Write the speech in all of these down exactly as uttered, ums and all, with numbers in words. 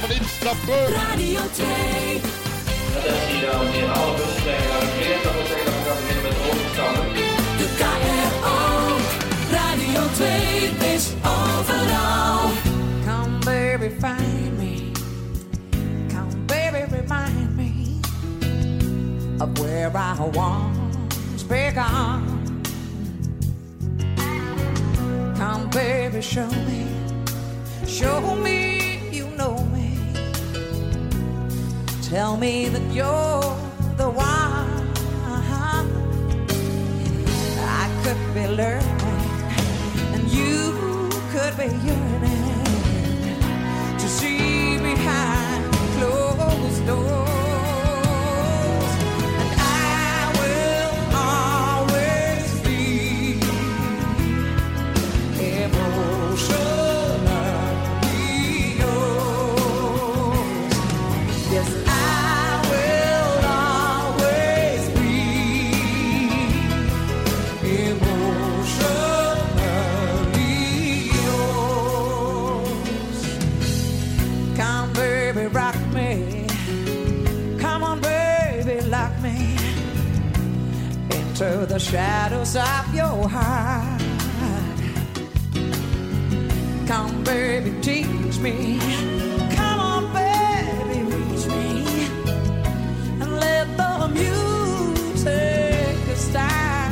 van instappen. Radio twee. Dat is hier dan in alle bussen tegen aan het weer. Dat wil zeggen dat we gaan beginnen met de overstappen. De K R O. Radio twee is overal. Come baby find me. Come baby remind me of where I once began. Come baby show me. Show me you know me. Tell me that you're the one. I could be learning and you could be yearning to see behind closed doors. And I will always be emotionally yours. Yes, I will always be emotionally yours. Come baby, rock me. Come on baby, lock me into the shadows of your heart. Come baby, teach me. Come on baby, reach me. And let the music start.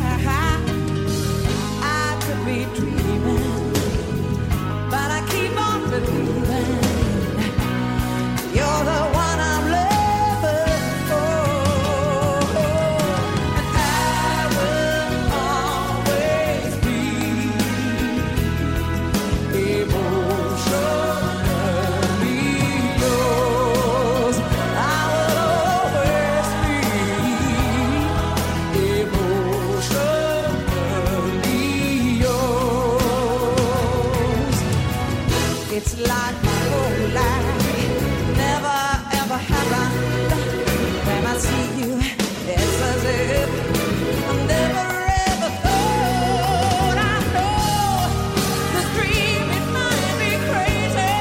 I could be dreaming, but I keep on believing. You're the one I'm living for. And I will always be emotionally yours. I will always be emotionally yours. It's like my whole life never ever happened. When I see you, it's as if I never ever thought. I know this dream, it might be crazy,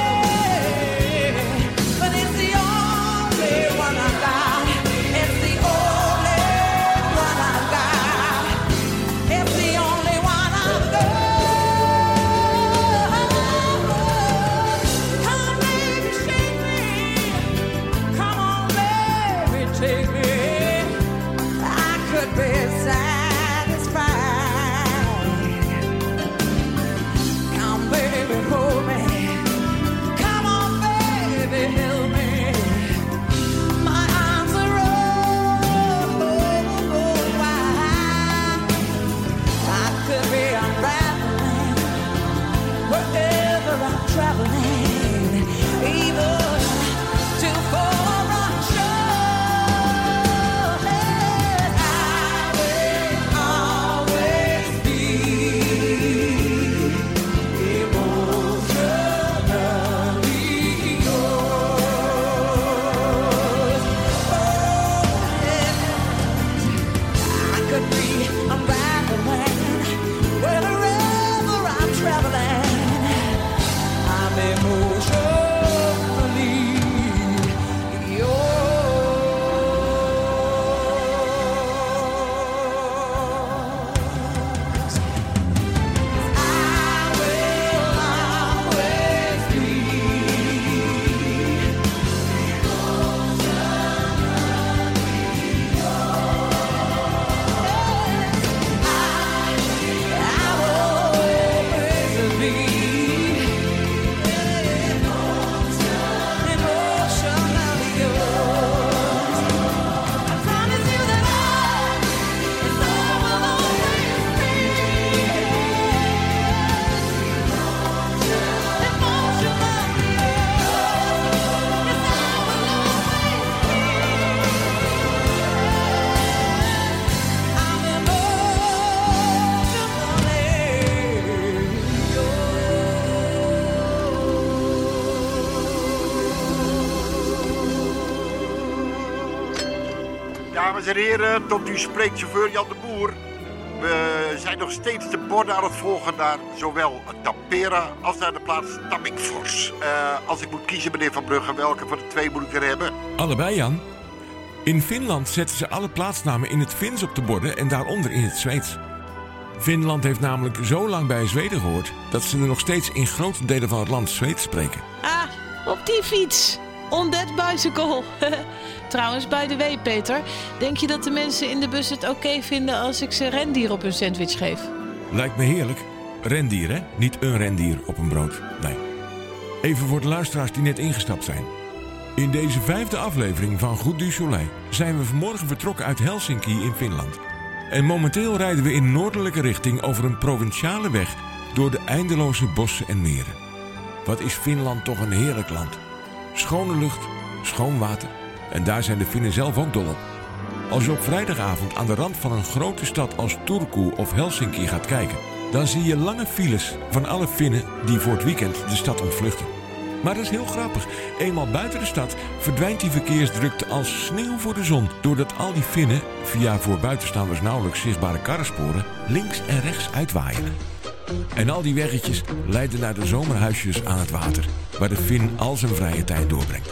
but it's the only one I got. It's the only one I got. It's the only one I've got. Come baby, shake me. Come on baby, take me. I could be satisfied. Come baby, hold me. Come on baby, help me. My arms are open wide. I could be unraveling wherever I'm traveling, even to foreign shores. I will always be emotionally yours. I could be unraveling wherever I'm traveling. I'm emotionally yours. I will always be I will always be emotionally yours. I promise you that I, yes, I will always be emotionally yours. Yes, I will always be. I'm Dames en heren, tot u spreekt chauffeur Jan de Boer. We zijn nog steeds de borden aan het volgen naar zowel Tampere als naar de plaats Tammerfors. Uh, als ik moet kiezen, meneer Van Brugge, welke van de twee moet ik er hebben? Allebei, Jan. In Finland zetten ze alle plaatsnamen in het Fins op de borden en daaronder in het Zweeds. Finland heeft namelijk zo lang bij Zweden gehoord dat ze er nog steeds in grote delen van het land Zweeds spreken. Ah, op die fiets. On that bicycle. Trouwens, by the way, Peter, denk je dat de mensen in de bus het oké okay vinden als ik ze rendier op hun sandwich geef? Lijkt me heerlijk. Rendier, hè? Niet een rendier op een brood. Nee. Even voor de luisteraars die net ingestapt zijn. In deze vijfde aflevering van Goed du Soleil zijn we vanmorgen vertrokken uit Helsinki in Finland. En momenteel rijden we in noordelijke richting over een provinciale weg door de eindeloze bossen en meren. Wat is Finland toch een heerlijk land. Schone lucht, schoon water en daar zijn de Finnen zelf ook dol op. Als je op vrijdagavond aan de rand van een grote stad als Turku of Helsinki gaat kijken, dan zie je lange files van alle Finnen die voor het weekend de stad ontvluchten. Maar dat is heel grappig. Eenmaal buiten de stad verdwijnt die verkeersdrukte als sneeuw voor de zon, doordat al die Finnen, via voor buitenstaanders nauwelijks zichtbare karrensporen, links en rechts uitwaaien. En al die weggetjes leiden naar de zomerhuisjes aan het water, waar de Fin al zijn vrije tijd doorbrengt.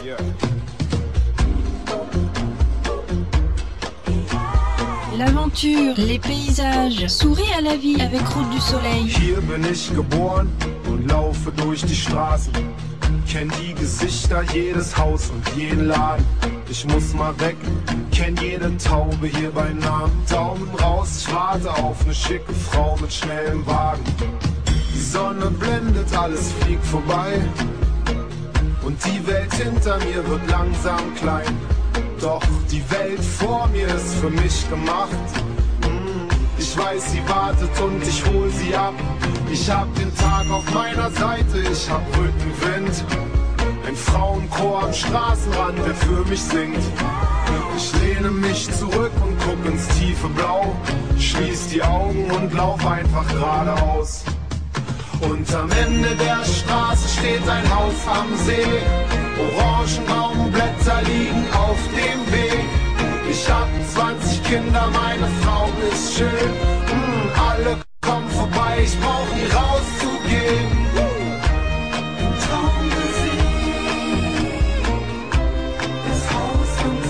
L'aventure, les paysages, souris à la vie avec Route du Soleil. Hier bin ich geboren und laufe durch die Straßen. Kenn die Gesichter, jedes Haus und jeden Laden. Ich muss mal weg, kenn jede Taube hier bei Namen. Daumen raus, ich warte auf ne schicke Frau mit schnellem Wagen. Die Sonne blendet, alles fliegt vorbei. Und die Welt hinter mir wird langsam klein. Doch die Welt vor mir ist für mich gemacht. Ich weiß, sie wartet und ich hol sie ab. Ich hab den Tag auf meiner Seite, ich hab Rückenwind. Ein Frauenchor am Straßenrand, der für mich singt. Ich lehne mich zurück und guck ins tiefe Blau. Schließ die Augen und lauf einfach geradeaus. Und am Ende der Straße steht ein Haus am See. Orangenbaumblätter liegen auf dem Weg. Ich hab zwanzig Kinder, meine Frau ist schön. Mm, alle kommen vorbei, ich brauch nie rauszugehen. Traum gesehen, das Haus am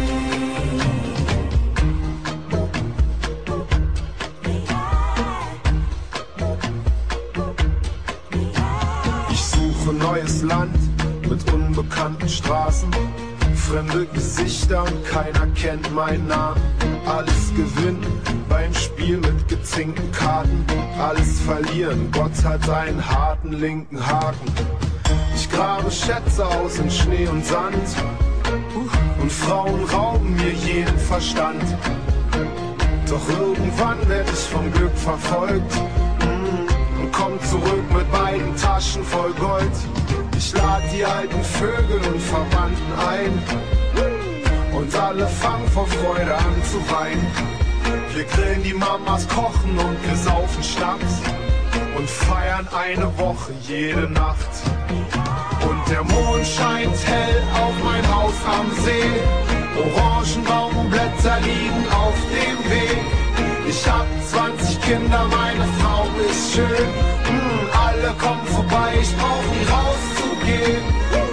See. Ich suche neues Land mit unbekannten Straßen. Fremde Gesichter und keiner kennt meinen Namen. Alles gewinnen beim Spiel mit gezinkten Karten. Alles verlieren, Gott hat einen harten linken Haken. Ich grabe Schätze aus in Schnee und Sand. Und Frauen rauben mir jeden Verstand. Doch irgendwann werd ich vom Glück verfolgt. Und komm zurück mit beiden Taschen voll Gold. Ich lad die alten Vögel und Verwandten ein. Und alle fangen vor Freude an zu weinen. Wir grillen, die Mamas kochen und wir saufen Schnaps. Und feiern eine Woche jede Nacht. Und der Mond scheint hell auf mein Haus am See. Orangenbaumblätter liegen auf dem Weg. Ich hab zwanzig Kinder, meine Frau ist schön. Mm, alle kommen vorbei, ich brauch nie rauszugehen.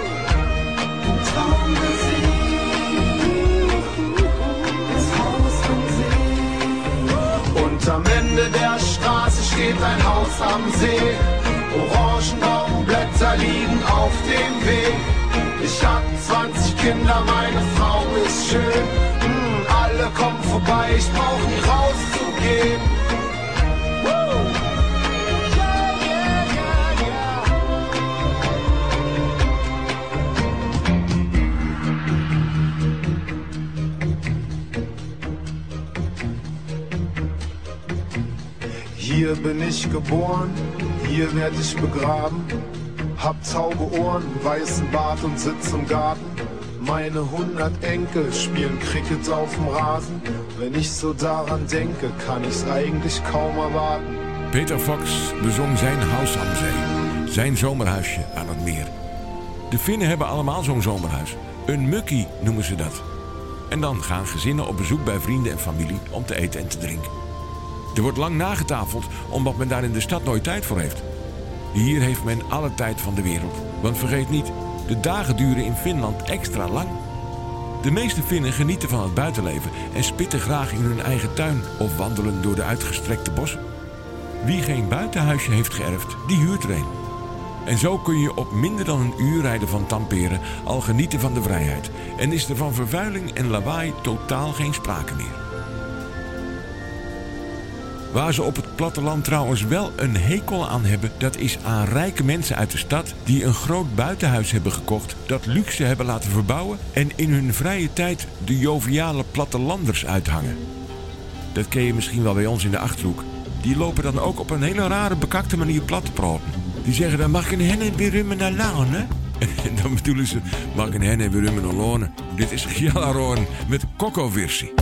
Traum gesehen, das Haus am See. Und am Ende der Straße steht ein Haus am See. Orangenbaumblätter liegen auf dem Weg. Ich hab zwanzig Kinder, meine Frau ist schön. Mm, alle kommen vorbei, ich brauch nie rauszugehen. Hier bin ich geboren, hier werd ich begraben. Hab taube Ohren, weißen Bart und sitz im Garten. Meine hundert Enkel spielen Cricket auf dem Rasen. Wenn ich so daran denke, kann ich's eigentlich kaum erwarten. Peter Fox bezong zijn huis aan zee. Zijn zomerhuisje aan het meer. De Finnen hebben allemaal zo'n zomerhuis. Een mukkie noemen ze dat. En dan gaan gezinnen op bezoek bij vrienden en familie om te eten en te drinken. Er wordt lang nagetafeld omdat men daar in de stad nooit tijd voor heeft. Hier heeft men alle tijd van de wereld. Want vergeet niet, de dagen duren in Finland extra lang. De meeste Finnen genieten van het buitenleven en spitten graag in hun eigen tuin of wandelen door de uitgestrekte bossen. Wie geen buitenhuisje heeft geërfd, die huurt er een. En zo kun je op minder dan een uur rijden van Tampere al genieten van de vrijheid. En is er van vervuiling en lawaai totaal geen sprake meer. Waar ze op het platteland trouwens wel een hekel aan hebben, dat is aan rijke mensen uit de stad die een groot buitenhuis hebben gekocht, dat luxe hebben laten verbouwen en in hun vrije tijd de joviale plattelanders uithangen. Dat ken je misschien wel bij ons in de Achterhoek. Die lopen dan ook op een hele rare bekakte manier plat te praten. Die zeggen dan mag ik een hen en weer rummen naar Lane? En dan bedoelen ze mag ik een hen en weer rummen naar Lane. Dit is Gialaroren met Coco-versie.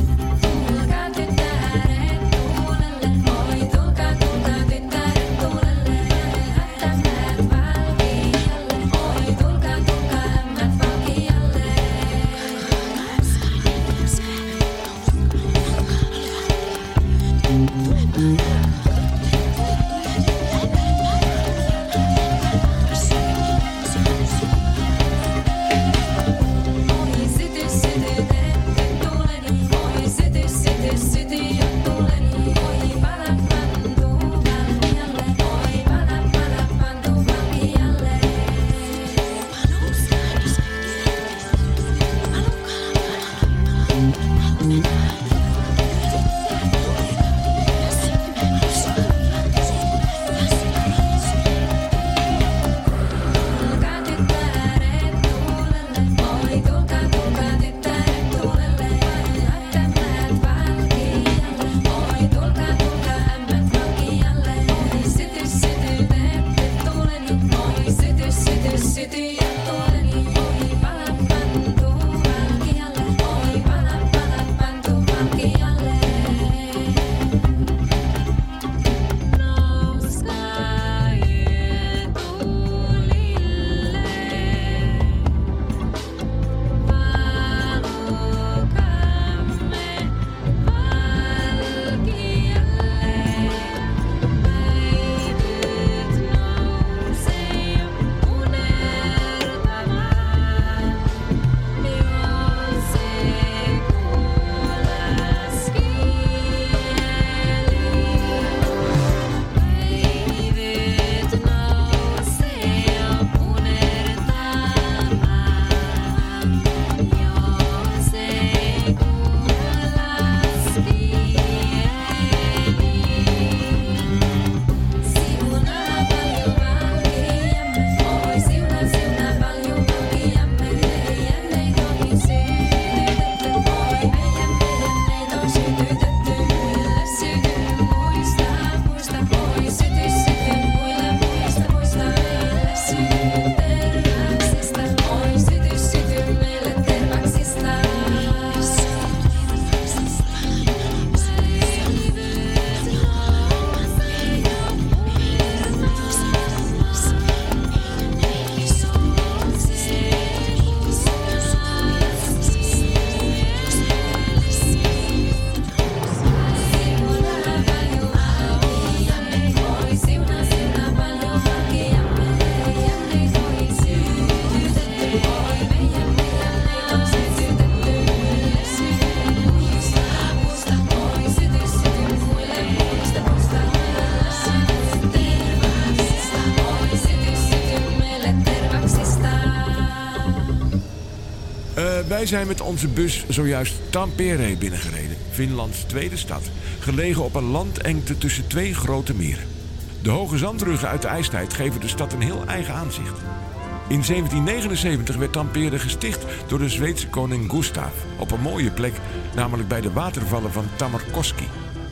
Wij zijn met onze bus zojuist Tampere binnengereden, Finlands tweede stad, gelegen op een landengte tussen twee grote meren. De hoge zandruggen uit de ijstijd geven de stad een heel eigen aanzicht. In zeventien negenenzeventig werd Tampere gesticht door de Zweedse koning Gustav op een mooie plek, namelijk bij de watervallen van Tammerkoski.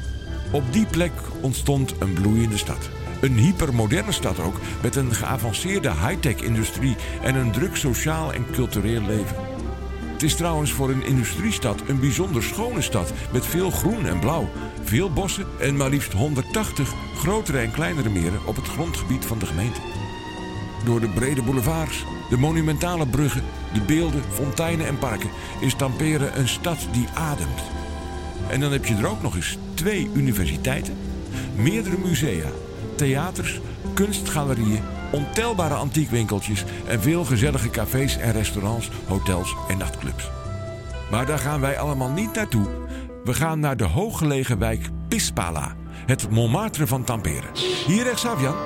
Op die plek ontstond een bloeiende stad. Een hypermoderne stad ook, met een geavanceerde high-tech-industrie en een druk sociaal en cultureel leven. Het is trouwens voor een industriestad een bijzonder schone stad met veel groen en blauw, veel bossen en maar liefst honderdtachtig grotere en kleinere meren op het grondgebied van de gemeente. Door de brede boulevards, de monumentale bruggen, de beelden, fonteinen en parken is Tampere een stad die ademt. En dan heb je er ook nog eens twee universiteiten, meerdere musea, theaters, kunstgalerieën, ontelbare antiekwinkeltjes en veel gezellige cafés en restaurants, hotels en nachtclubs. Maar daar gaan wij allemaal niet naartoe. We gaan naar de hooggelegen wijk Pispala, het Montmartre van Tampere. Hier rechtsaf, Jan.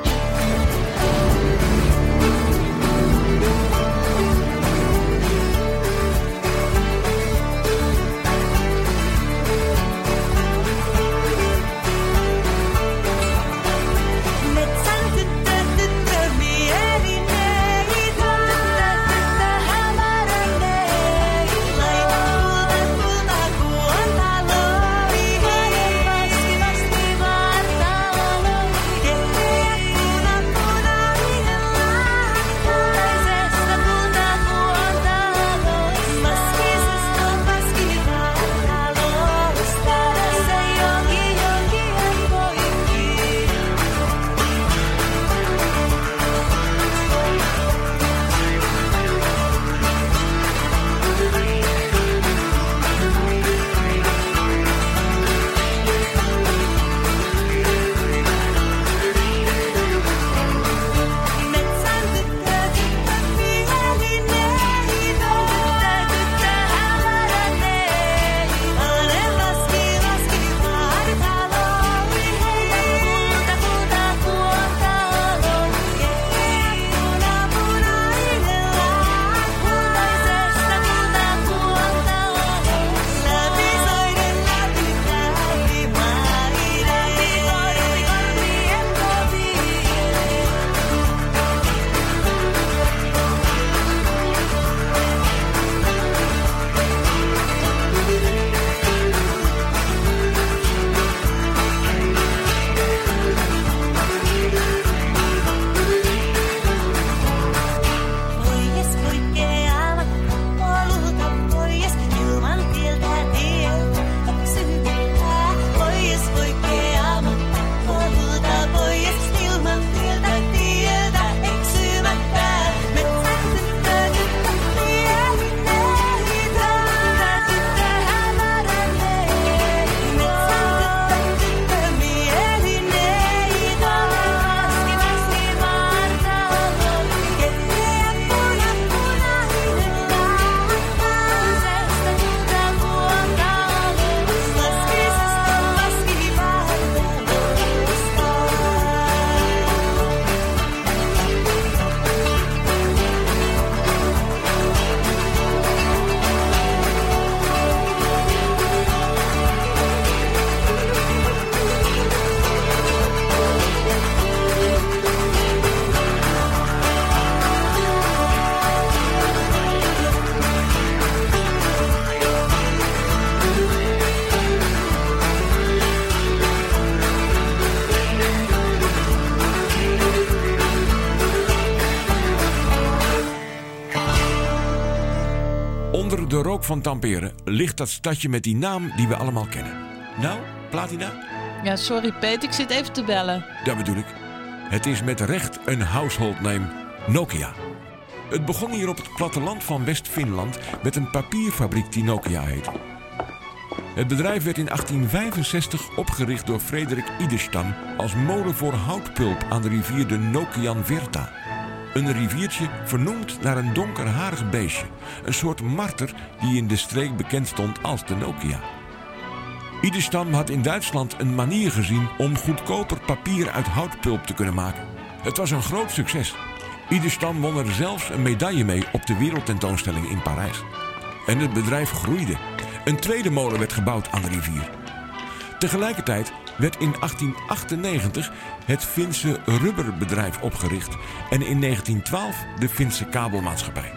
Onder de rook van Tampere ligt dat stadje met die naam die we allemaal kennen. Nou, Platina? Ja, sorry Peet, ik zit even te bellen. Dat bedoel ik. Het is met recht een household name, Nokia. Het begon hier op het platteland van West-Finland met een papierfabriek die Nokia heette. Het bedrijf werd in achttien vijfenzestig opgericht door Frederik Idestam als molen voor houtpulp aan de rivier de Nokian Virta. Een riviertje vernoemd naar een donkerharig beestje, een soort marter die in de streek bekend stond als de Nokia. Idestam had in Duitsland een manier gezien om goedkoper papier uit houtpulp te kunnen maken. Het was een groot succes. Idestam won er zelfs een medaille mee op de wereldtentoonstelling in Parijs. En het bedrijf groeide. Een tweede molen werd gebouwd aan de rivier. Tegelijkertijd werd in achttien achtennegentig het Finse rubberbedrijf opgericht en in negentien twaalf de Finse kabelmaatschappij.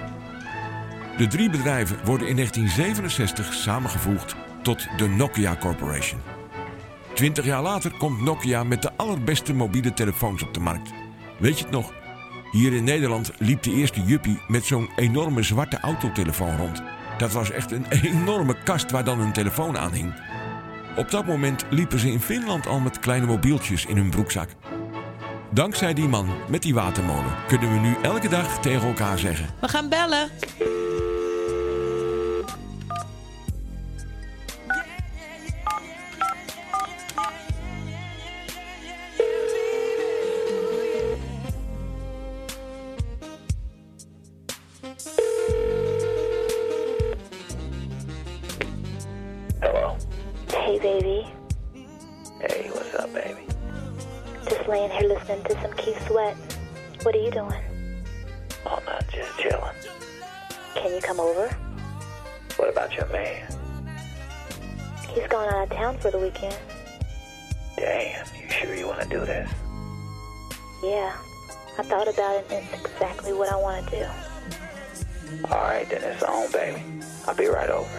De drie bedrijven worden in negentien zevenenzestig samengevoegd tot de Nokia Corporation. Twintig jaar later komt Nokia met de allerbeste mobiele telefoons op de markt. Weet je het nog? Hier in Nederland liep de eerste juppie met zo'n enorme zwarte autotelefoon rond. Dat was echt een enorme kast waar dan een telefoon aan hing. Op dat moment liepen ze in Finland al met kleine mobieltjes in hun broekzak. Dankzij die man met die watermolen kunnen we nu elke dag tegen elkaar zeggen: we gaan bellen. Hey, baby. Hey, what's up, baby? Just laying here listening to some Keith Sweat. What are you doing? Oh, no, just chilling. Can you come over? What about your man? He's gone out of town for the weekend. Damn, you sure you want to do this? Yeah, I thought about it and it's exactly what I want to do. All right, then it's on, baby. I'll be right over.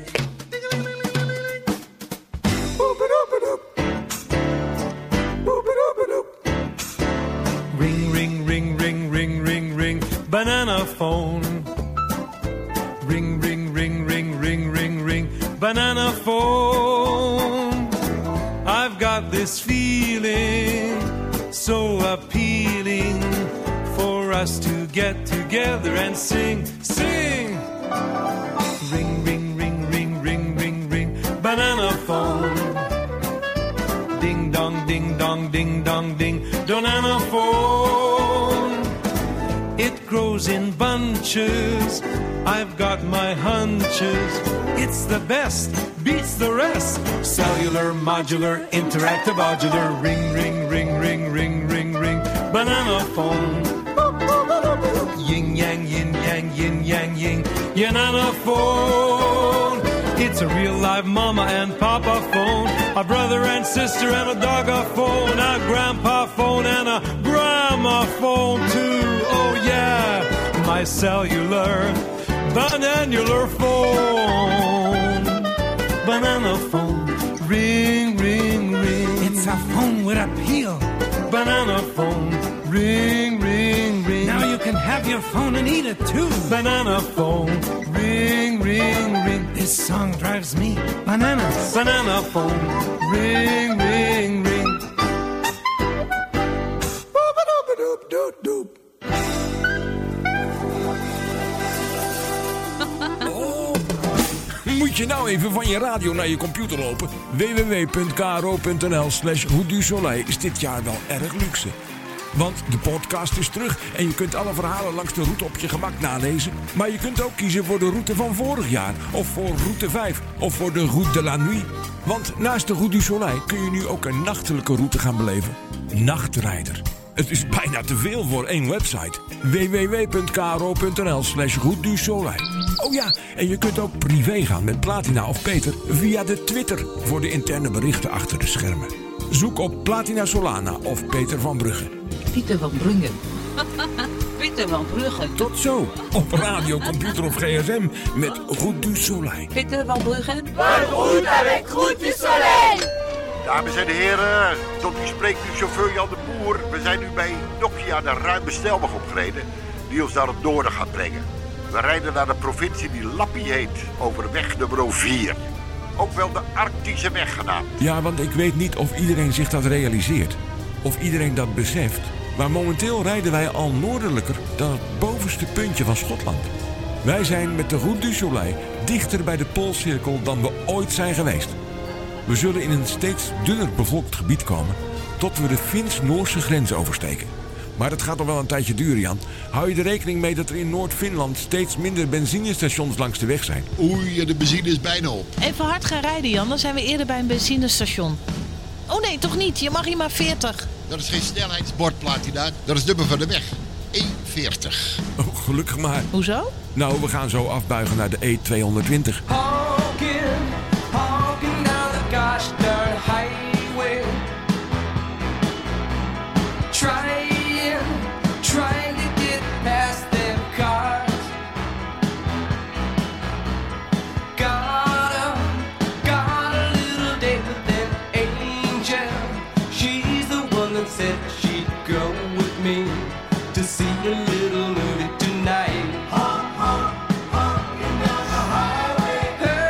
Ring, ring, ring, ring, ring, ring, ring, banana phone. Ring, ring, ring, ring, ring, ring, ring, banana phone. I've got this feeling so appealing for us to get together and sing, sing. Ring, ring, ring, ring, ring, ring, ring, banana phone. Ding dong, ding dong, ding dong, ding, banana phone. It grows in bunches. I've got my hunches. It's the best, beats the rest. Cellular, modular, interactive, modular. Ring, ring, ring, ring, ring, ring, ring, banana phone. Yin yang, yin yang, yin yang, yin, banana phone. It's a real live mama and papa phone, a brother and sister and a dog a phone, a grandpa phone and a grandma phone too. Oh yeah, my cellular, bananular phone, banana phone, ring, ring, ring. It's a phone with appeal, banana phone, ring, ring, ring. Now you can have your phone and eat it too, banana phone, ring, ring, ring. This song drives me bananas, banana phone, ring, ring, ring. Boop-a-doop-a-doop-doop-doop. Moet je nou even van je radio naar je computer lopen? w w w punt k r o punt n l slash Route du Soleil is dit jaar wel erg luxe. Want de podcast is terug en je kunt alle verhalen langs de route op je gemak nalezen. Maar je kunt ook kiezen voor de route van vorig jaar, of voor route vijf, of voor de route de la nuit. Want naast de Route du Soleil kun je nu ook een nachtelijke route gaan beleven. Nachtrijder. Het is bijna te veel voor één website. w w w punt k r o punt n l slash Route du Soleil. Oh ja, en je kunt ook privé gaan met Platina of Peter via de Twitter voor de interne berichten achter de schermen. Zoek op Platina Solana of Peter van Brugge. Pieter van Brugge. Pieter van Brugge. Tot zo, op radio, computer of gsm met Route du Soleil. Pieter van Brugge. Bonne route avec Route du Soleil. Dames en heren, tot u spreekt uw chauffeur Jan de Boer. We zijn nu bij Nokia de ruime snelweg opgereden die ons naar het noorden gaat brengen. We rijden naar de provincie die Lappie heet, over weg nummer vier. Ook wel de Arctische weg genaamd. Ja, want ik weet niet of iedereen zich dat realiseert. Of iedereen dat beseft. Maar momenteel rijden wij al noordelijker dan het bovenste puntje van Schotland. Wij zijn met de Route du Soleil dichter bij de Poolcirkel dan we ooit zijn geweest. We zullen in een steeds dunner bevolkt gebied komen tot we de Fins-Noorse grens oversteken. Maar dat gaat nog wel een tijdje duren, Jan. Hou je er rekening mee dat er in Noord-Finland steeds minder benzinestations langs de weg zijn? Oei, de benzine is bijna op. Even hard gaan rijden, Jan. Dan zijn we eerder bij een benzinestation. Oh nee, toch niet. Je mag hier maar veertig. Dat is geen snelheidsbord, Platina. Dat is het nummer van de weg. E veertig. Oh, gelukkig maar. Hoezo? Nou, we gaan zo afbuigen naar de E tweehonderdtwintig. Honking, honking down the gosh darn highway. Trying, trying to get past them cars. Got a, got a little date with them angel. She's the one that said she'd go with me to see a little movie tonight. Honk, honk, honking down the highway.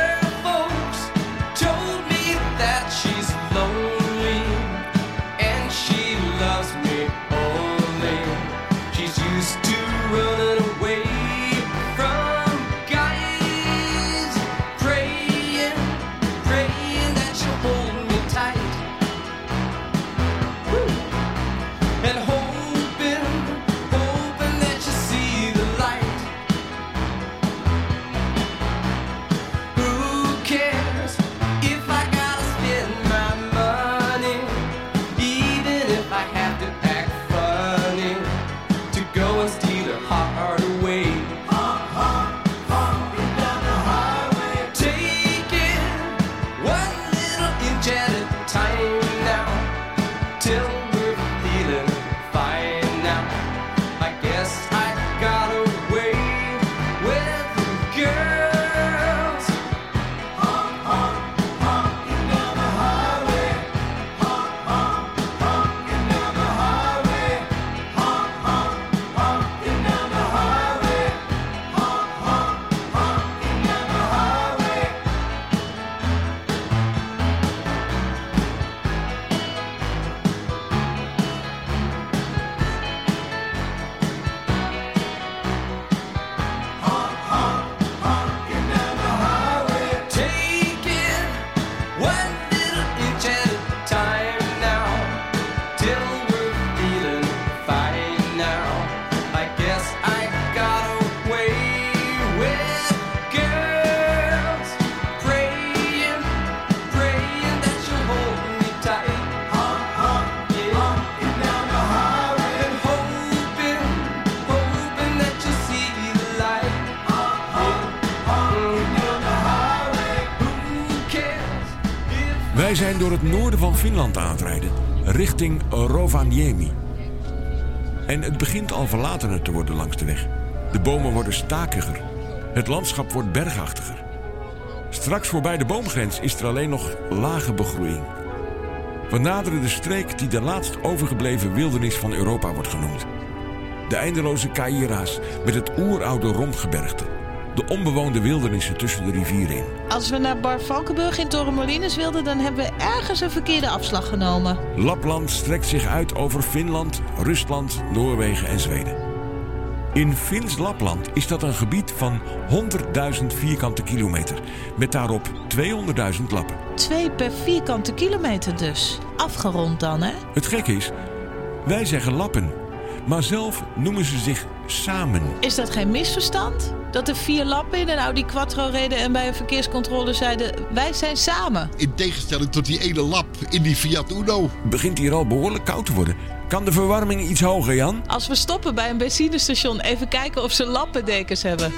Wij zijn door het noorden van Finland aan het rijden, richting Rovaniemi. En het begint al verlatener te worden langs de weg. De bomen worden stakiger. Het landschap wordt bergachtiger. Straks voorbij de boomgrens is er alleen nog lage begroeiing. We naderen de streek die de laatst overgebleven wildernis van Europa wordt genoemd. De eindeloze Caïra's met het oeroude Rondgebergte. De onbewoonde wildernissen tussen de rivieren in. Als we naar Bar Valkenburg in Torremolinos wilden, dan hebben we ergens een verkeerde afslag genomen. Lapland strekt zich uit over Finland, Rusland, Noorwegen en Zweden. In Fins Lapland is dat een gebied van honderdduizend vierkante kilometer. Met daarop tweehonderdduizend lappen. Twee per vierkante kilometer dus. Afgerond dan, hè? Het gekke is, wij zeggen lappen. Maar zelf noemen ze zich samen. Is dat geen misverstand? Dat er vier lappen in een Audi Quattro reden en bij een verkeerscontrole zeiden: wij zijn samen. In tegenstelling tot die ene lap in die Fiat Uno. Begint hier al behoorlijk koud te worden. Kan de verwarming iets hoger, Jan? Als we stoppen bij een benzinestation, even kijken of ze lappendekens hebben.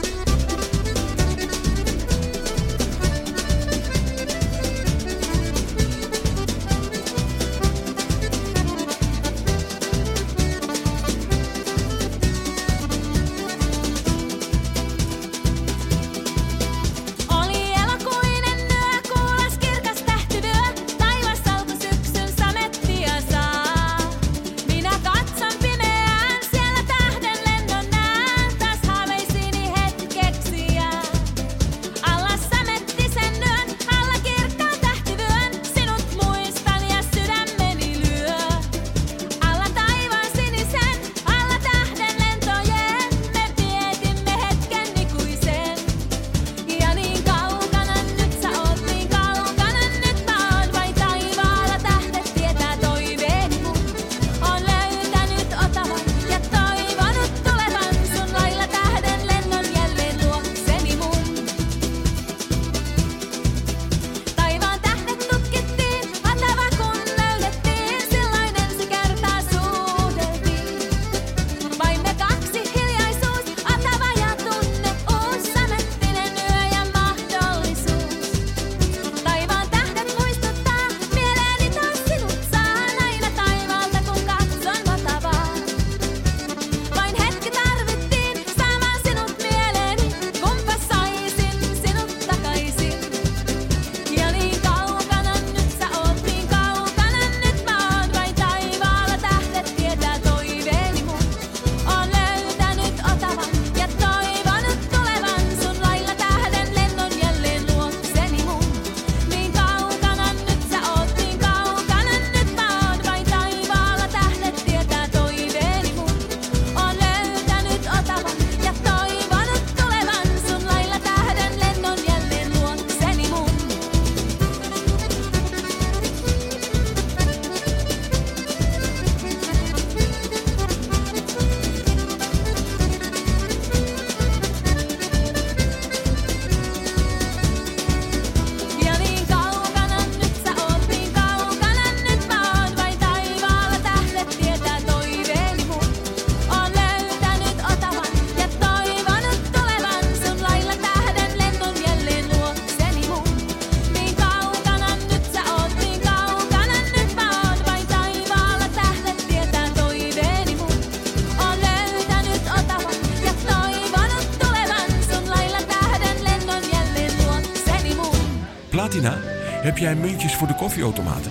Platina, heb jij muntjes voor de koffieautomaten?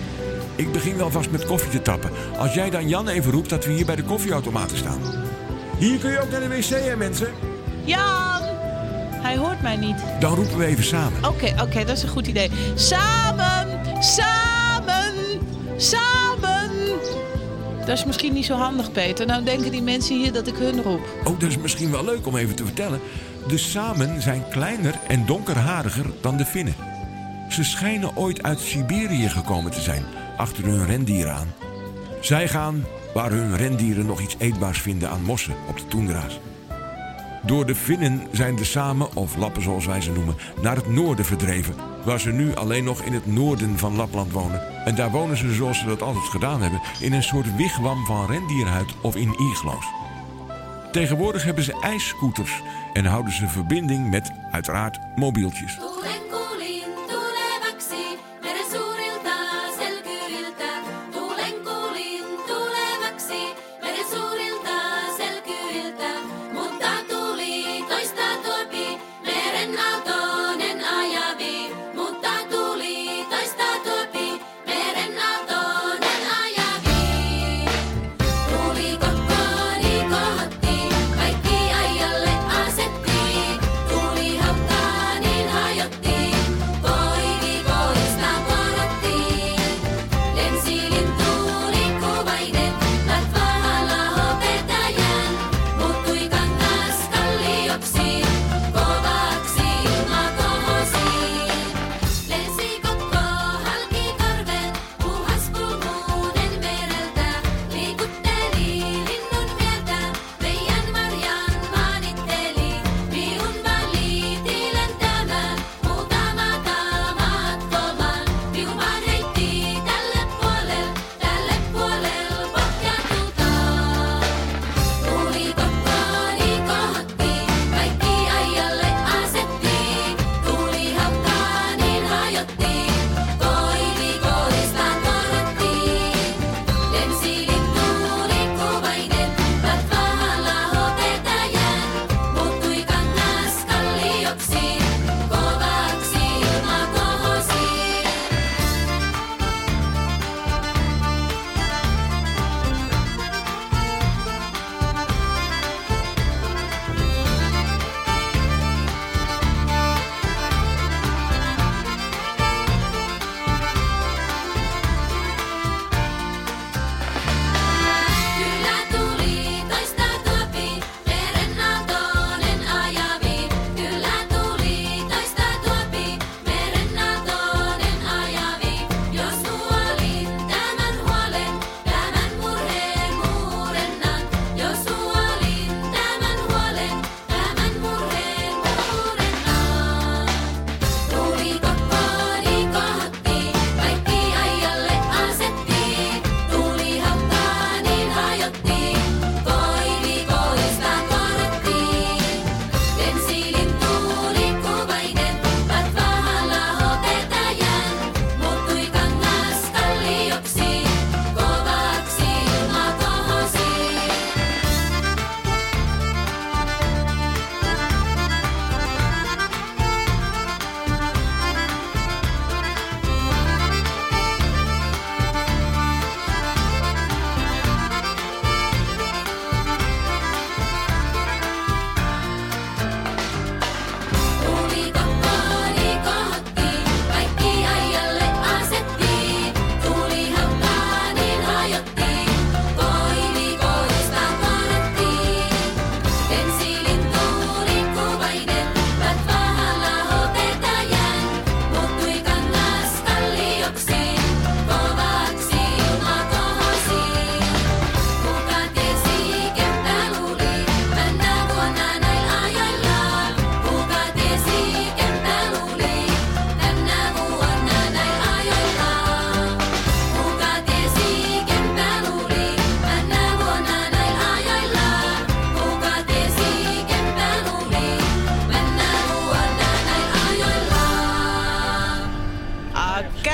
Ik begin wel vast met koffie te tappen. Als jij dan Jan even roept dat we hier bij de koffieautomaten staan. Hier kun je ook naar de wc, hè, mensen? Jan! Hij hoort mij niet. Dan roepen we even samen. Oké, okay, oké, okay, dat is een goed idee. Samen! Samen! Samen! Dat is misschien niet zo handig, Peter. Nou denken die mensen hier dat ik hun roep. Oh, dat is misschien wel leuk om even te vertellen. De Samen zijn kleiner en donkerhariger dan de Finnen. Ze schijnen ooit uit Siberië gekomen te zijn, achter hun rendieren aan. Zij gaan waar hun rendieren nog iets eetbaars vinden aan mossen op de toendra's. Door de Finnen zijn de Samen, of Lappen zoals wij ze noemen, naar het noorden verdreven, waar ze nu alleen nog in het noorden van Lapland wonen. En daar wonen ze, zoals ze dat altijd gedaan hebben, in een soort wigwam van rendierhuid of in igloos. Tegenwoordig hebben ze ijsscooters en houden ze verbinding met, uiteraard, mobieltjes.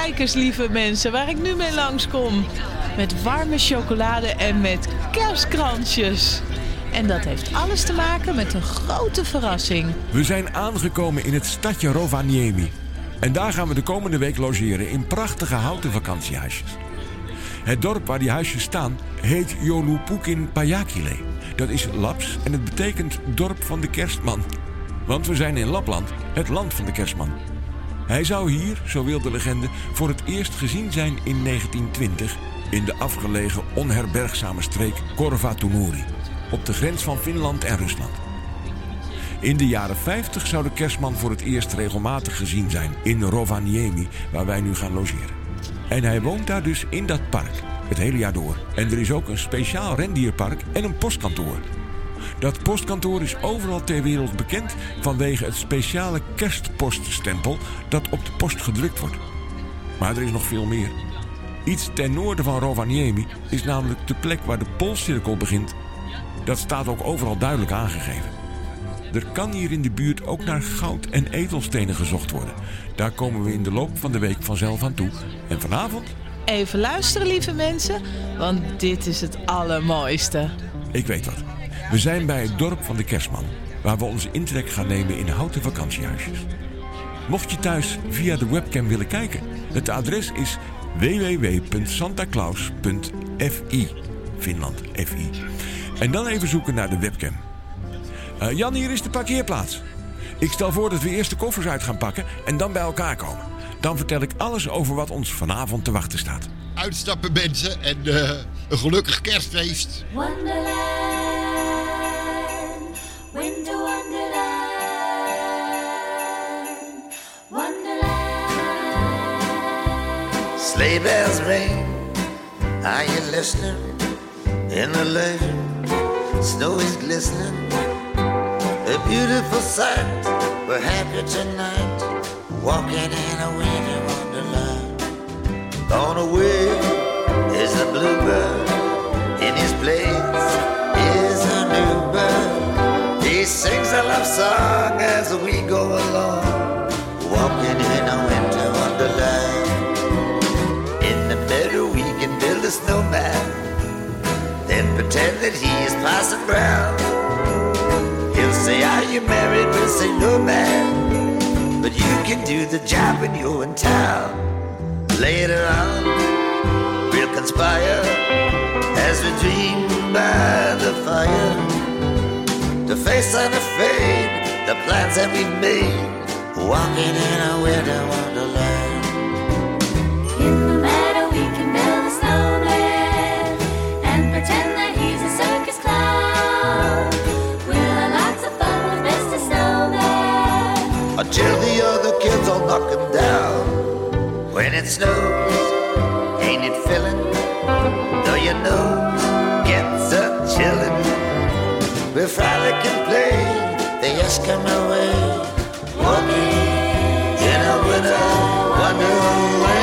Maaikers, lieve mensen, waar ik nu mee langskom. Met warme chocolade en met kerstkransjes. En dat heeft alles te maken met een grote verrassing. We zijn aangekomen in het stadje Rovaniemi. En daar gaan we de komende week logeren in prachtige houten vakantiehuisjes. Het dorp waar die huisjes staan heet Joulupukin Pajakile. Dat is Laps en het betekent dorp van de kerstman. Want we zijn in Lapland, het land van de kerstman. Hij zou hier, zo wil de legende, voor het eerst gezien zijn in negentien twintig... in de afgelegen onherbergzame streek Korvatunuri, op de grens van Finland en Rusland. In de jaren vijftig zou de kerstman voor het eerst regelmatig gezien zijn in Rovaniemi, waar wij nu gaan logeren. En hij woont daar dus in dat park, het hele jaar door. En er is ook een speciaal rendierpark en een postkantoor. Dat postkantoor is overal ter wereld bekend vanwege het speciale kerstpoststempel dat op de post gedrukt wordt. Maar er is nog veel meer. Iets ten noorden van Rovaniemi is namelijk de plek waar de Poolcirkel begint. Dat staat ook overal duidelijk aangegeven. Er kan hier in de buurt ook naar goud en edelstenen gezocht worden. Daar komen we in de loop van de week vanzelf aan toe. En vanavond... Even luisteren, lieve mensen, want dit is het allermooiste. Ik weet wat. We zijn bij het dorp van de kerstman, waar we onze intrek gaan nemen in houten vakantiehuisjes. Mocht je thuis via de webcam willen kijken, het adres is w w w punt santaclaus punt f i, Finland, F I. En dan even zoeken naar de webcam. Uh, Jan, hier is de parkeerplaats. Ik stel voor dat we eerst de koffers uit gaan pakken en dan bij elkaar komen. Dan vertel ik alles over wat ons vanavond te wachten staat. Uitstappen mensen en uh, een gelukkig kerstfeest. Wonderland, winter wonderland, wonderland. Sleigh bells ring, are you listening? In the lane, snow is glistening. A beautiful sight, we're happy tonight, walking in a winter wonderland. On the way is a bluebird, in his place is a new bird. He sings a love song as we go along, walking in a winter wonderland. In the meadow we can build a snowman, then pretend that he is Parson Brown. He'll say, are you married? We'll say, no, man, but you can do the job when you're in town. Later on, we'll conspire as we dream by the fire to face unafraid the plans that we've made, walking in a winter wonderland. In the meadow we can build a snowman and pretend that he's a circus clown. We'll have lots of fun with Mister Snowman until the other kids all knock him down. When it snows, ain't it filling? Though your nose gets a chillin', we frolic and play the Eskimo way, walking in a winter wonderland.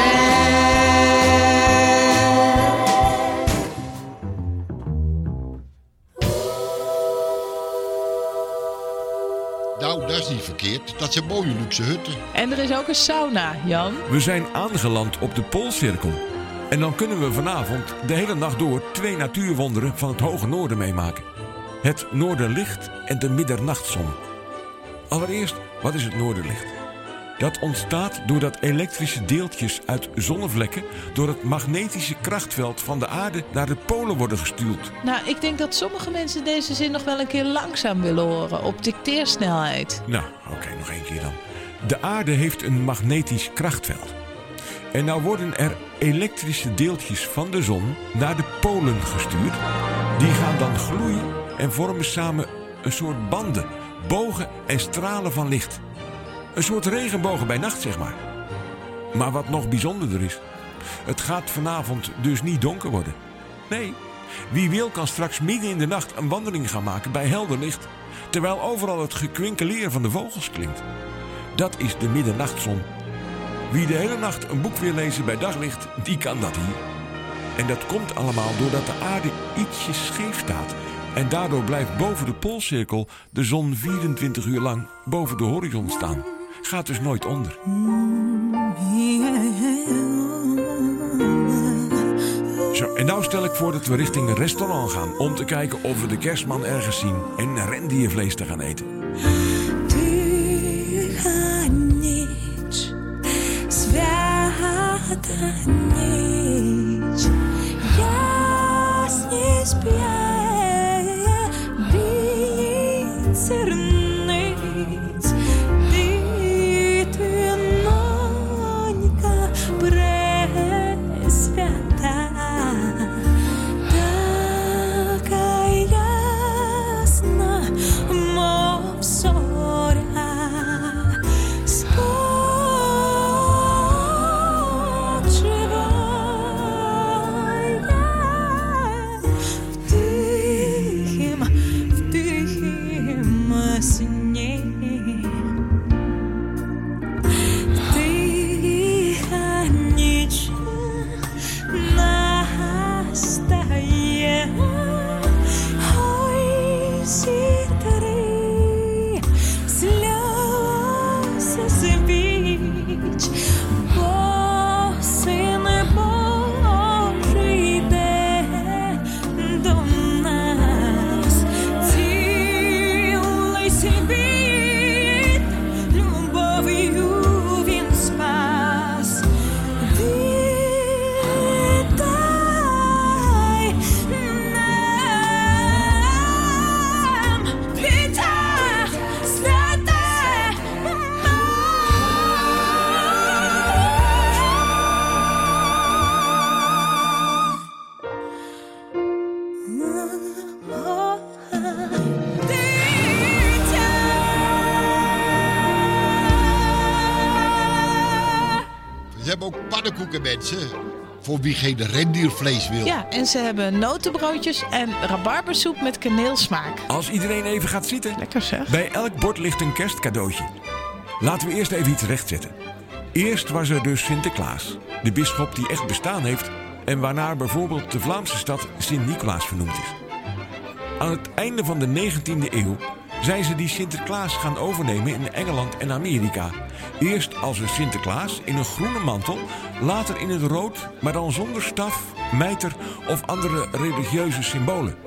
Nou, dat is niet verkeerd. Dat zijn mooie luxe hutten. En er is ook een sauna, Jan. We zijn aangeland op de Poolcirkel. En dan kunnen we vanavond de hele nacht door twee natuurwonderen van het hoge noorden meemaken. Het noorderlicht en de middernachtzon. Allereerst, wat is het noorderlicht? Dat ontstaat doordat elektrische deeltjes uit zonnevlekken door het magnetische krachtveld van de aarde naar de polen worden gestuurd. Nou, ik denk dat sommige mensen deze zin nog wel een keer langzaam willen horen, op dicteersnelheid. Nou, oké, okay, nog één keer dan. De aarde heeft een magnetisch krachtveld. En nou worden er elektrische deeltjes van de zon naar de polen gestuurd. Die gaan dan gloeien en vormen samen een soort banden, bogen en stralen van licht. Een soort regenbogen bij nacht, zeg maar. Maar wat nog bijzonderder is, het gaat vanavond dus niet donker worden. Nee, wie wil kan straks midden in de nacht een wandeling gaan maken bij helder licht, terwijl overal het gekwinkeleer van de vogels klinkt. Dat is de middernachtzon. Wie de hele nacht een boek wil lezen bij daglicht, die kan dat hier. En dat komt allemaal doordat de aarde ietsje scheef staat. En daardoor blijft boven de Poolcirkel de zon vierentwintig uur lang boven de horizon staan. gaat dus nooit onder. Zo, en nou stel ik voor dat we richting een restaurant gaan om te kijken of we de kerstman ergens zien en rendiervlees te gaan eten. Тиха ніч, свята ніч, ясні сп'є, білі церниць, дитинонька пресвята, така ясна, мов зоря. Ze hebben ook pannenkoeken, mensen. Voor wie geen rendiervlees wil. Ja, en ze hebben notenbroodjes en rabarbersoep met kaneelsmaak. Als iedereen even gaat zitten. Lekker zeg. Bij elk bord ligt een kerstcadeautje. Laten we eerst even iets rechtzetten. Eerst was er dus Sinterklaas. De bisschop die echt bestaan heeft en waarnaar bijvoorbeeld de Vlaamse stad Sint-Nicolaas vernoemd is. Aan het einde van de negentiende eeuw zijn ze die Sinterklaas gaan overnemen in Engeland en Amerika. Eerst als een Sinterklaas in een groene mantel, later in het rood, maar dan zonder staf, mijter of andere religieuze symbolen.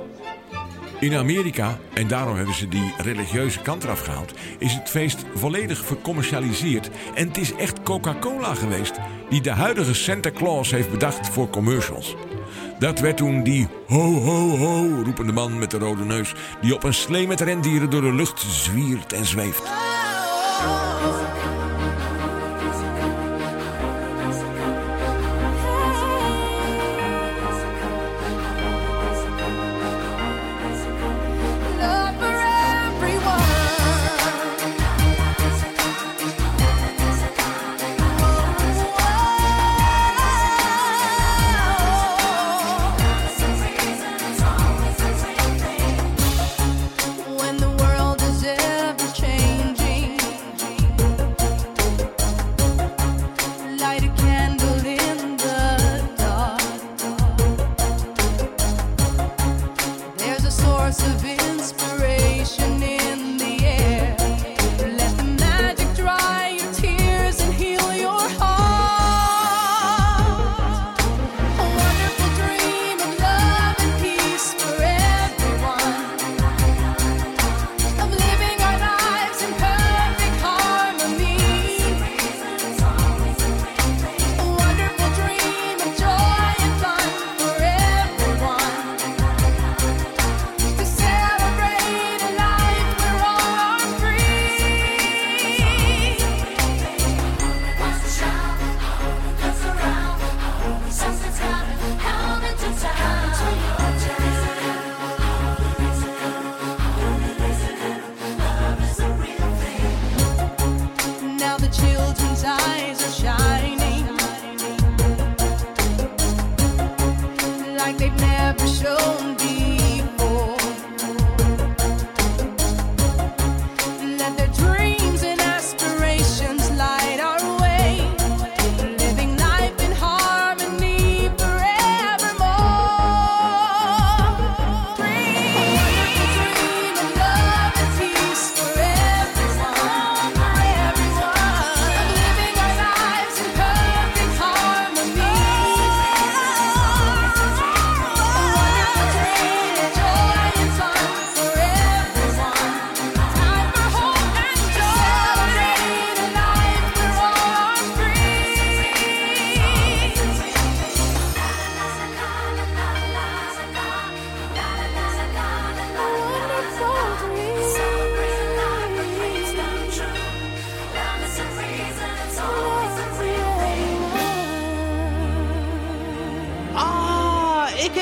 In Amerika, en daarom hebben ze die religieuze kant eraf gehaald, is het feest volledig vercommercialiseerd. En het is echt Coca-Cola geweest die de huidige Santa Claus heeft bedacht voor commercials. Dat werd toen die ho ho ho roepende man met de rode neus die op een slee met rendieren door de lucht zwiert en zweeft. When the world is ever changing.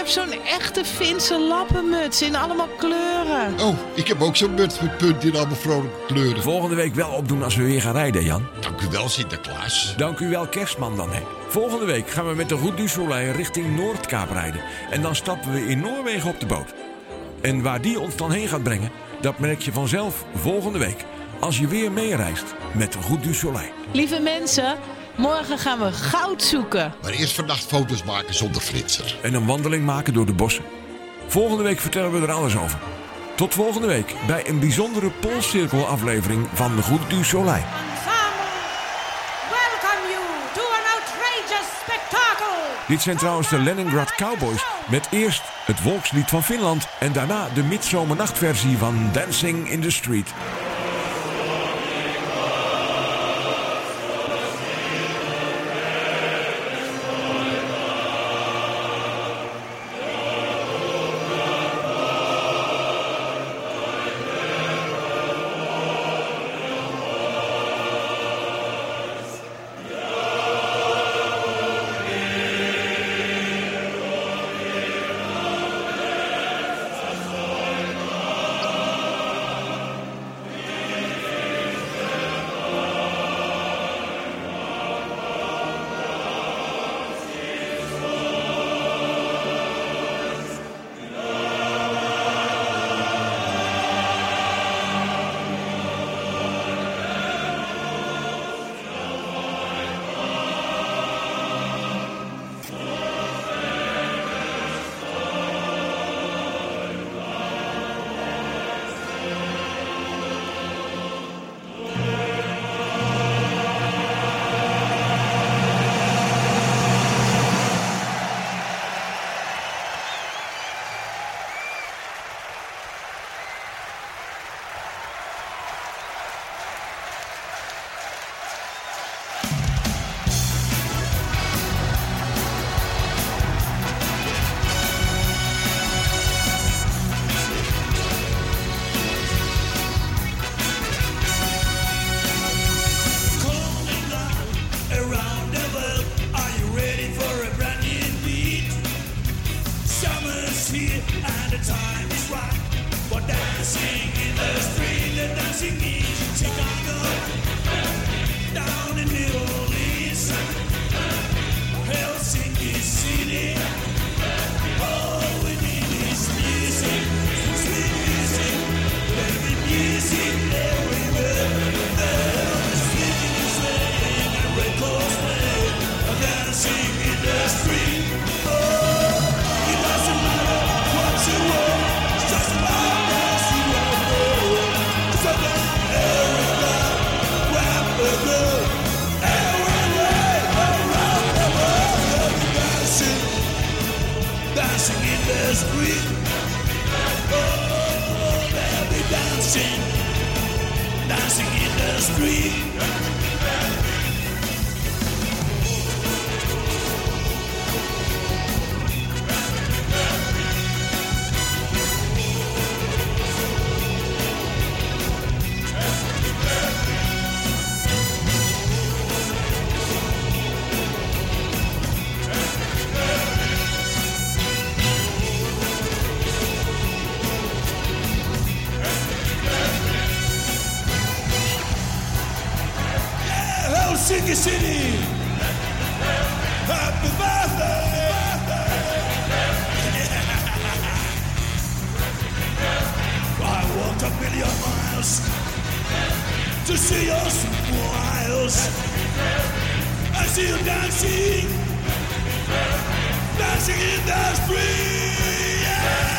heb zo'n echte Finse lappenmuts in allemaal kleuren. Oh, ik heb ook zo'n muts met punten in allemaal vrolijke kleuren. Volgende week wel opdoen als we weer gaan rijden, Jan. Dank u wel, Sinterklaas. Dank u wel, Kerstman dan, hè. Volgende week gaan we met de Route du Soleil richting Noordkaap rijden. En dan stappen we in Noorwegen op de boot. En waar die ons dan heen gaat brengen, dat merk je vanzelf volgende week. Als je weer meereist met de Route du Soleil. Lieve mensen, morgen gaan we goud zoeken. Maar eerst vannacht foto's maken zonder flitser. En een wandeling maken door de bossen. Volgende week vertellen we er alles over. Tot volgende week bij een bijzondere Poolcirkel aflevering van de Route du Soleil. Welcome you to an outrageous spectacle. Dit zijn trouwens de Leningrad Cowboys met eerst het volkslied van Finland en daarna de midzomernachtversie van Dancing in the Street. Helsinki City, happy birthday. I walked a million miles to see your smiles. I see you dancing, dancing in the street. Yeah.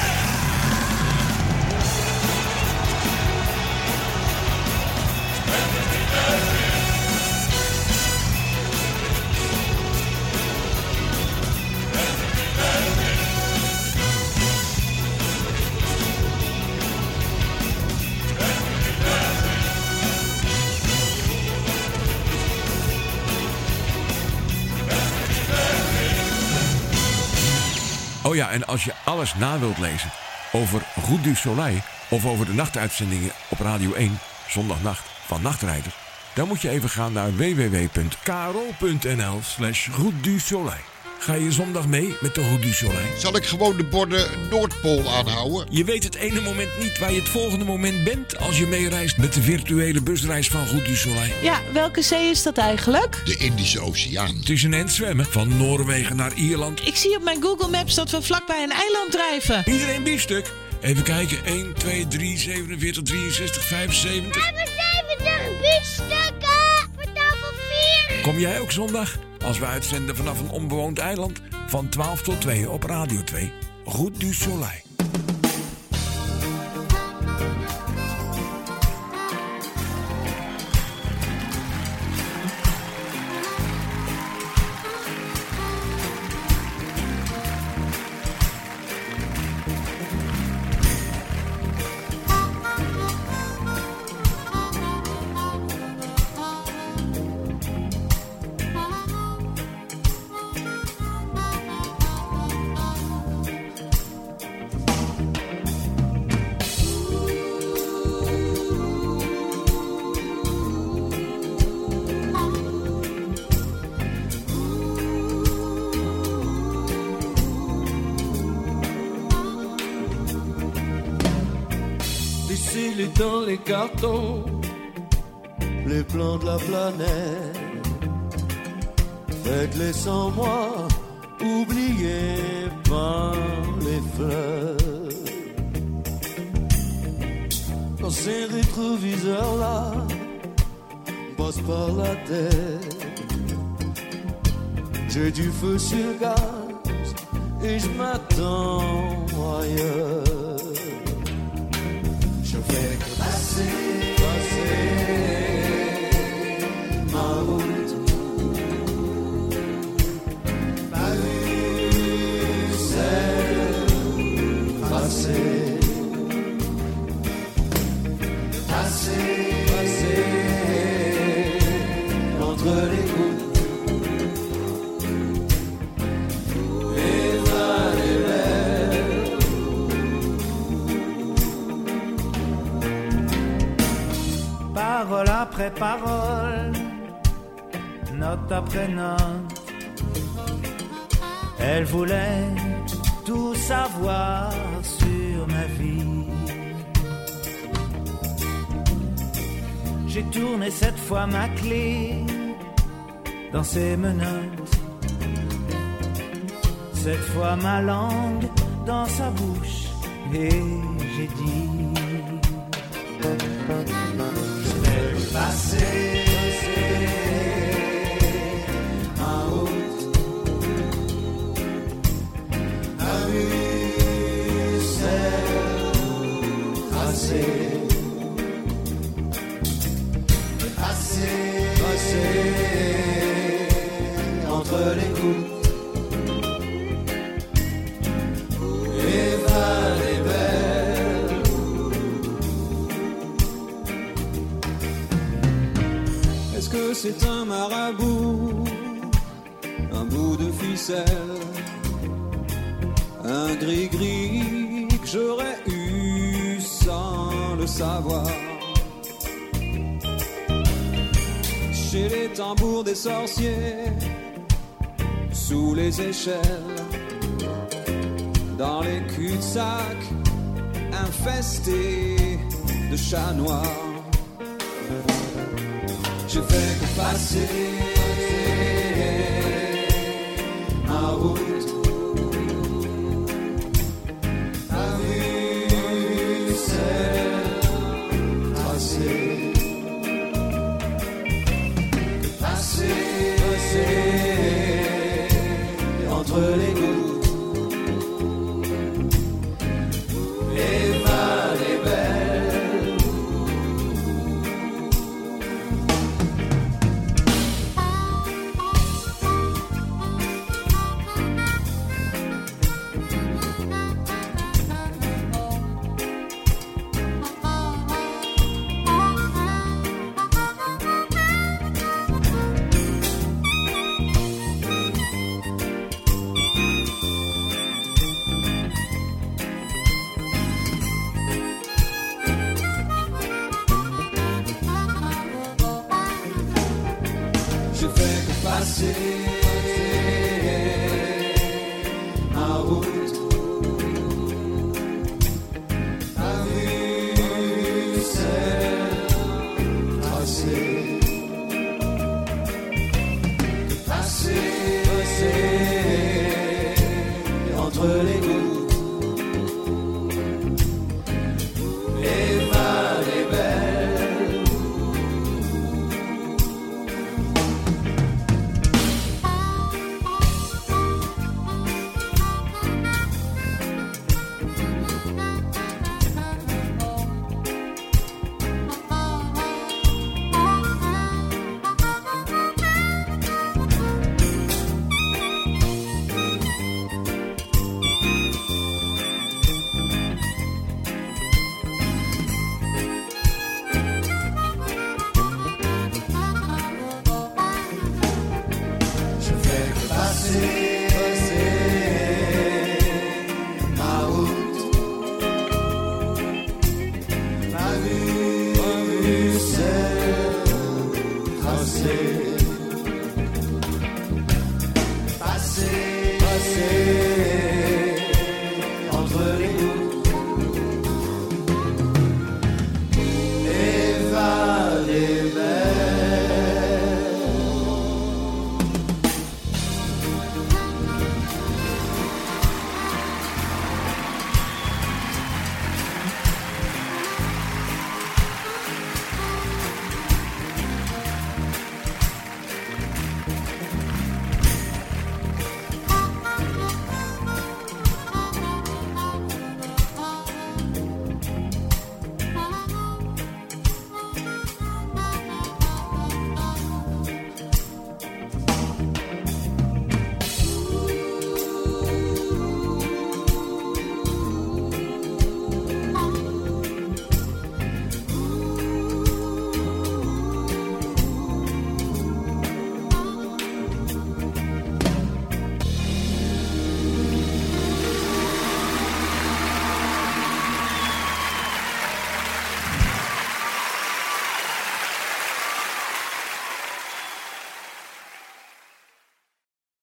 Oh ja, en als je alles na wilt lezen over Route du Soleil of over de nachtuitzendingen op Radio één, zondagnacht van Nachtrijders, dan moet je even gaan naar w w w punt k r o punt n l slash Route du Soleil. Ga je zondag mee met de Route du Soleil? Zal ik gewoon de borden Noordpool aanhouden? Je weet het ene moment niet waar je het volgende moment bent als je meereist met de virtuele busreis van Route du Soleil. Ja, welke zee is dat eigenlijk? De Indische Oceaan. Het is een end zwemmen van Noorwegen naar Ierland. Ik zie op mijn Google Maps dat we vlakbij een eiland drijven. Iedereen biefstuk. Even kijken. één, twee, drie, zevenenveertig, drieënzestig, vijfenzeventig. We hebben zeventig biefstukken voor tafel vier. Kom jij ook zondag? Als we uitzenden vanaf een onbewoond eiland van twaalf tot twee op Radio twee. Route du Soleil. Laissez-les dans les cartons, les plans de la planète. Faites-les sans moi, oubliés par les fleurs. Dans ces rétroviseurs-là, passe par la tête. J'ai du feu sur gaz et je m'attends ailleurs. Je fais que passer, passer ma route. Ma vue, c'est passer, passer, passer entre les gouttes. Parole après parole, note après note, elle voulait tout savoir sur ma vie. J'ai tourné cette fois ma clé dans ses menottes, cette fois ma langue dans sa bouche, et j'ai dit: passer, ma route, ma vue, c'est tracée, passer, passer entre les gouttes. Et va les belles. Est-ce que c'est un marabout, un bout de ficelle, un gris-gris que j'aurais eu sans le savoir? Chez les tambours des sorciers, sous les échelles, dans les cul-de-sac infestés de chats noirs. J'ai fait que passer ma route, ma vue, c'est tracée. Que passer, passer entre les gouttes. Et va les belles. J'ai fait que passer Passer, passer ma route. Ma vue, ma vue s'est tracée. Passer, passer